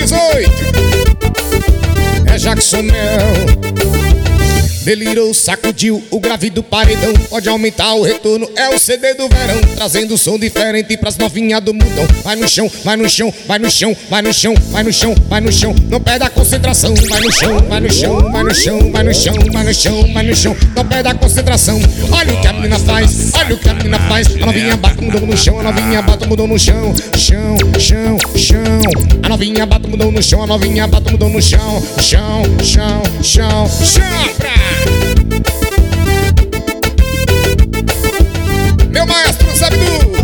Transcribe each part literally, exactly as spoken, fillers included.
dezoito. É Jackson Mel. Delirou, sacudiu o grave do paredão. Pode aumentar o retorno, é o C D do verão. Trazendo som diferente pras novinhas do mundão. Vai no chão, vai no chão, vai no chão, vai no chão, vai no chão, vai no chão. Não perde a concentração. Vai no chão, vai no chão, vai no chão, vai no chão, vai no chão, vai no chão. Não perde a concentração. Olha o que a menina faz, olha o que a menina faz. A novinha bate, mudou no chão, a novinha bate, mudou no chão. Chão, chão, chão. A novinha bate, mudou no chão, a novinha bate, mudou no chão. Chão, chão, chão, chão, pra meu maestro sabe do.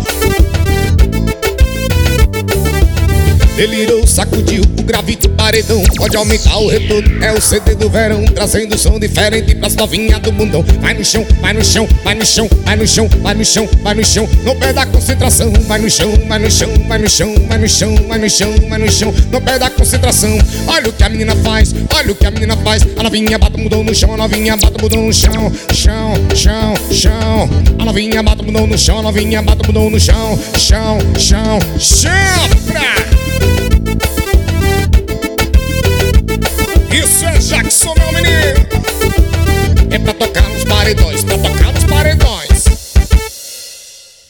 Delirou, sacudiu o grave do paredão. Pode aumentar o retorno, é o C D do verão. Trazendo som diferente pras novinhas do mundão. Vai no chão, vai no chão, vai no chão, vai no chão, vai no chão, vai no chão. Não perde a concentração. Vai no chão, vai no chão, vai no chão, vai no chão, vai no chão, vai no chão. Não perde a concentração. Olha o que a menina faz, olha o que a menina faz. A novinha bate, mudou no chão, a novinha bate, mudou no chão. Chão, chão, chão. A novinha bate, mudou no chão, a novinha bate, mudou no chão. Chão, chão, chão, pra... Isso é Jackson